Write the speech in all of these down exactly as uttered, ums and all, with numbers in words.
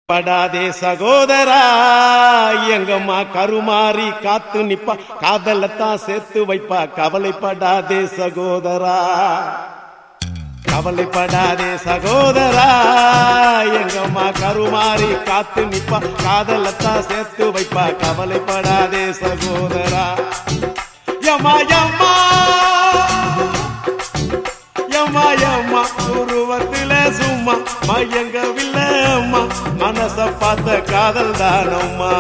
படாதே சகோதரா எங்கம்மா கருமாறி காத்து நிப்பா காதலத்தான் சேர்த்து வைப்பா கவலைப்படாதே சகோதரா கவலைப்படாதே சகோதரா எங்கம்மா கருமாறி காத்து நிப்பா காதலத்தான் சேர்த்து வைப்பா கவலைப்படாதே சகோதரா யம்மா யம்மா யம்மா யம்மா உருவத்தில சும்மா மயங்கவில்லை அம்மா மனச பார்த்த காதல் தானம்மா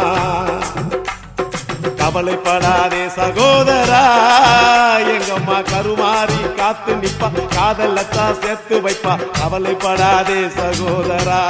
கவலைப்படாதே சகோதரா எங்கம்மா கருமாறி காத்து நிப்பா காதலத்தான் சேர்த்து வைப்பா கவலைப்படாதே சகோதரா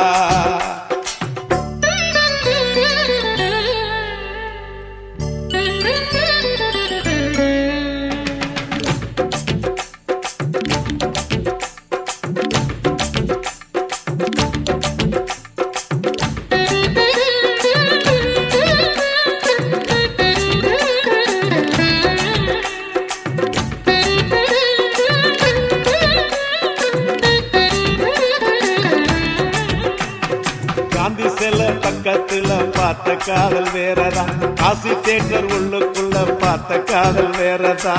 காந்தி சில பக்கத்துல பார்த்த காதல் வேறதா காசி தேட்டர் உள்ளுக்குள்ள பார்த்த காதல் வேறதா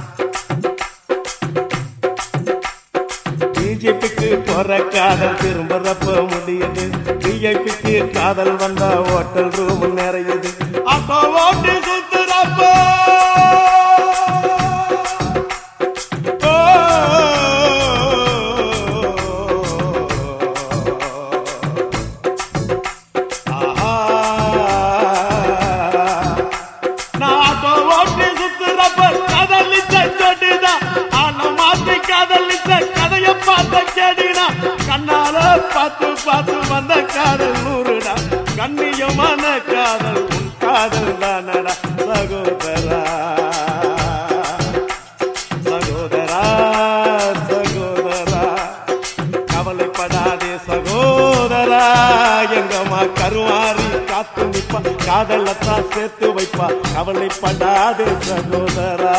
பிஜேபிக்கு போற காதல் திரும்புறப்ப முடியுது பிஜேபிக்கு காதல் வந்தா ஹோட்டல் ரூம் நிறையுது அப்போ ஓட்டு சுத்துறப்போ கண்ணால பார்த்து பார்த்து வந்த காதல் நூறுடா கண்ணியமான காதல் உன் காதல் தானடா சகோதரா சகோதரா சகோதரா கவலைப்படாதே சகோதரா எங்கம்மா கருமாறி காத்து நிப்பா காதலத்தான் சேர்த்து வைப்பா கவலைப்படாதே சகோதரா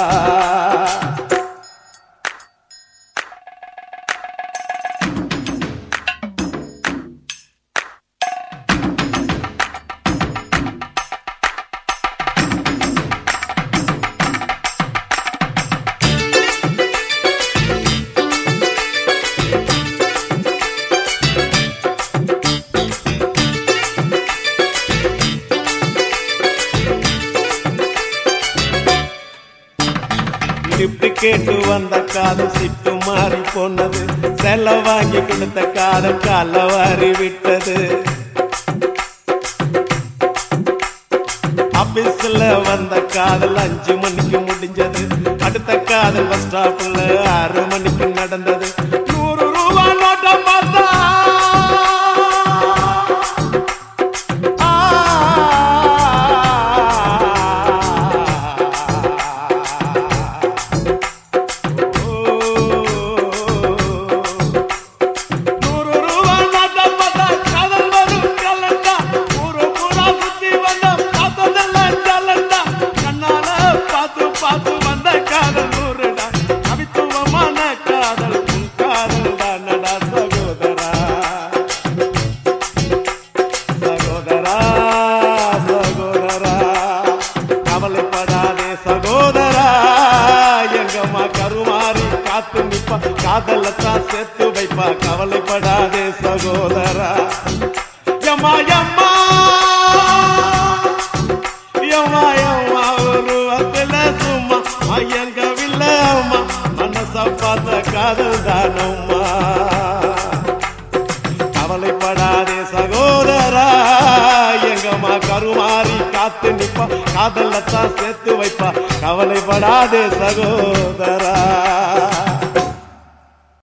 லிப்ட் கேட்டு வந்த காதல் சிட்டு மாறி போனது செல்ல வாங்கி கொடுத்த காதல் கால வாரி விட்டது ஆபீஸ்ல வந்த காதல் அஞ்சு மணிக்கு முடிஞ்சது அடுத்த காதல் பஸ் ஸ்டாப்ல ஆறு மணிக்கு நடந்தது நூறு ரூபாய் நோட்டை பார்த்தா கருமாறி காத்து நிப்பா காதலத்தான் சேர்த்து வைப்பா கவலைப்படாதே சகோதரா யம்மா யம்மா யம்மா யம்மா உருவத்தில சும்மா மயங்கவில்லை அம்மா மனச பார்த்த காதல் தானம்மா கவலைப்படாதே சகோதரா எங்கம்மா கருமாறி காத்து நிப்பா காதலத்தான் சேர்த்து வைப்பா கவலைப்படாதே சகோதரா